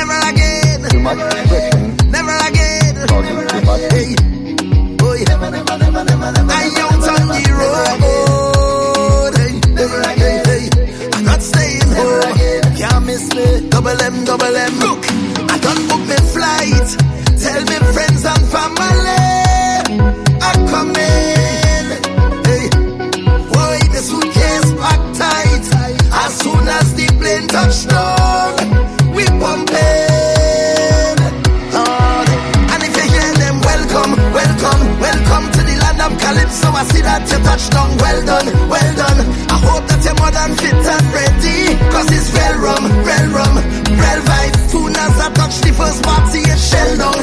Never again. Too much friction. Never again. Causes too much. Hey, boy. I out on the road. Hey. I'm not staying home. Can't miss me. Double M. Look, I done book me flight. Tell me friends and family are coming. Hey, boy, the suitcase packed tight. As soon as the plane touch down, we pumping. And if you hear them, welcome to the land of Calypso. I see that you touched down. Well done. I hope that you're more than fit and ready, cause it's real rum, real vibe. Soon as I touch the first party, it's shell down.